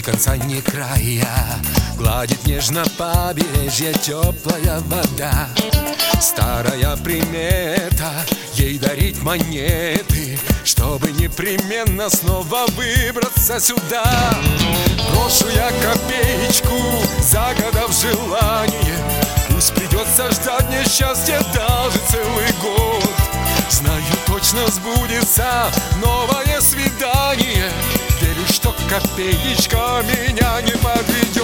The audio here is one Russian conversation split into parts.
конца, ни края. Гладит нежно побережье теплая вода. Старая примета ей дарить монеты, чтобы непременно снова выбраться сюда. Брошу я копеечку, загадав желание. Пусть придется ждать мне счастья даже целый год. Знаю, точно сбудется новое свидание. Верю, что копеечка меня не подведет.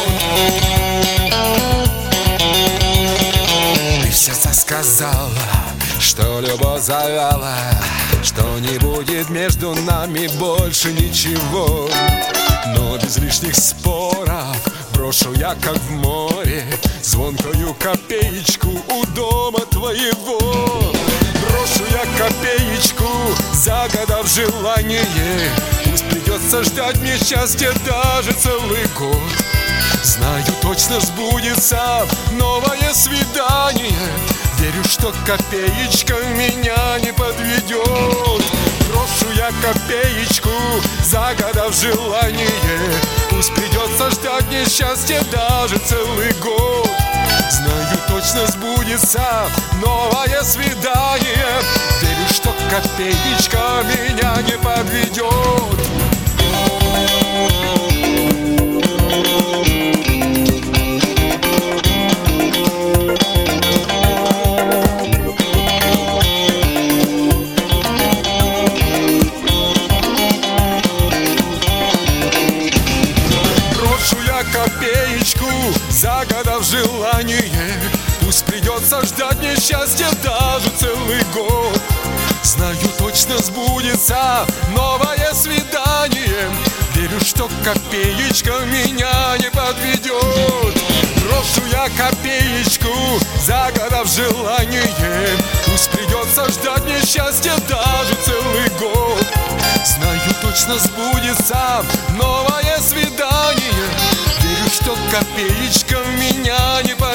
Ты в сердце сказала, что любовь завяла, что не будет между нами больше ничего. Но без лишних споров брошу я, как в море, звонкую копеечку у дома твоего. Брошу я копеечку, загадав желание. Пусть придется ждать мне счастья даже целый год. Знаю, точно сбудется новое свидание. Верю, что копеечка меня не подведет. Брошу я копеечку, загадав желание. Пусть придется ждать мне счастья даже целый год. Знаю, точно сбудется новое свидание. Верю, что копеечка меня не подведет. Копеечку, загадав желание. Пусть придется ждать мне счастья даже целый год. Знаю, точно сбудется новое свидание. Верю, что копеечка меня не подведет. Брошу я копеечку, загадав желание. Пусть придется ждать мне счастья даже целый год. Знаю, точно сбудется новое свидание. Верю, что копеечка меня не подведет.